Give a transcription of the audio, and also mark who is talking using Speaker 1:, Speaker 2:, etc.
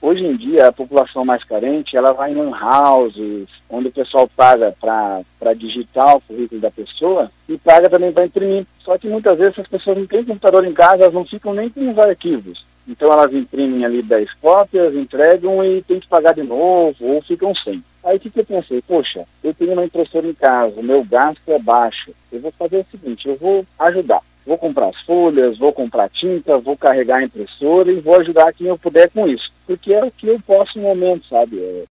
Speaker 1: Hoje em dia, a população mais carente, ela vai em lan houses, onde o pessoal paga para digitar o currículo da pessoa e paga também para imprimir. Só que muitas vezes as pessoas não têm computador em casa, elas não ficam nem com os arquivos. Então elas imprimem ali 10 cópias, entregam e tem que pagar de novo, ou ficam sem. Aí o que eu pensei? Poxa, eu tenho uma impressora em casa, o meu gasto é baixo. Eu vou fazer o seguinte, eu vou ajudar. Vou comprar as folhas, vou comprar tinta, vou carregar a impressora e vou ajudar quem eu puder com isso. Porque é o que eu posso no momento, sabe?